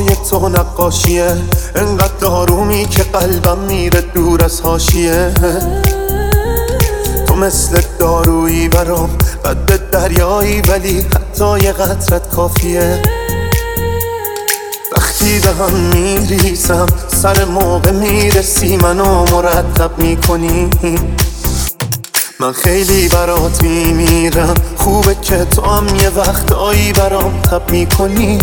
موهای تو نقاشیه، انقدر دارومی که قلبم میره دور از حاشیه. تو مثل دارویی برام، قد دریایی ولی حتی یه قطرت کافیه. وقتی به هم میریزم سر موقع میرسی، منو مرتب میکنی. من خیلی برات میمیرم، خوبه که تو هم یه وقتایی برام تب میکنی.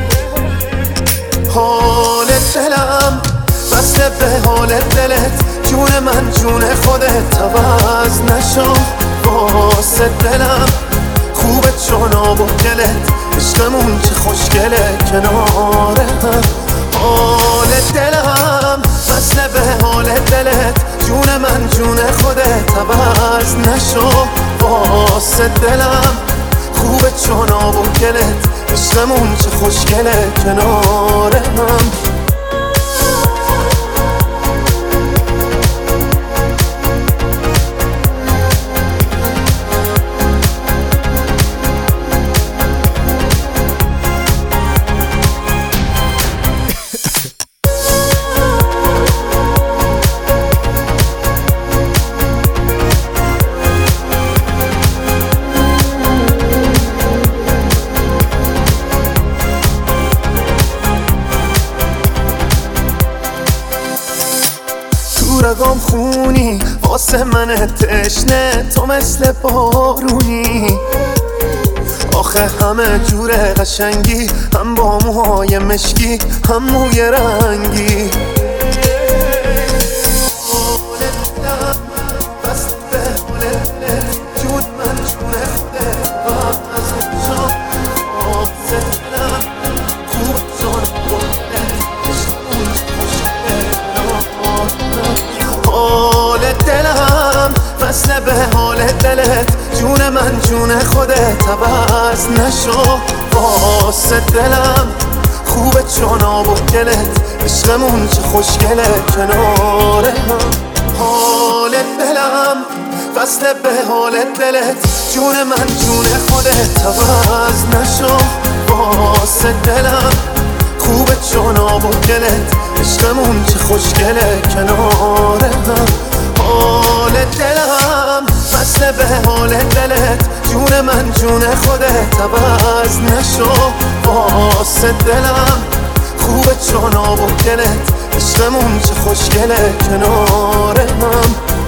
حال دلم وصله به حال دلت، جون من جون خودت، عوض نشو واسه دلم. خوبه چون آب و گلت، عشقمون چه خوشگله کنار هم. حال دلم وصله به حال دلت، جون من جون خودت، عوض نشو واسه دلم. خوبه چون آب و گلت، عشقمون چه خوشگله کنار هم. رگام خونی واسه من تشنه، تو مثل بارونی. آخه همه جور قشنگی، هم با موهای مشکی هم موی رنگی. وصله به حال دلت، جون من جون خودت، عوض نشو واسه دلم. خوبه چون آب و گلت، عشقمون چه خوشگله کنار هم. حال دلم وصله به حال دلت، جون من جون خودت، عوض نشو واسه دلم. خوبه چون آب و گلت، عشقمون چه خوشگله کنار هم. حال دلم وصله به حال دلت، جون من جون خودت، عوض نشو واسه دلم. خوبه چون آب و گلت، عشقمون چه خوشگله کنار هم.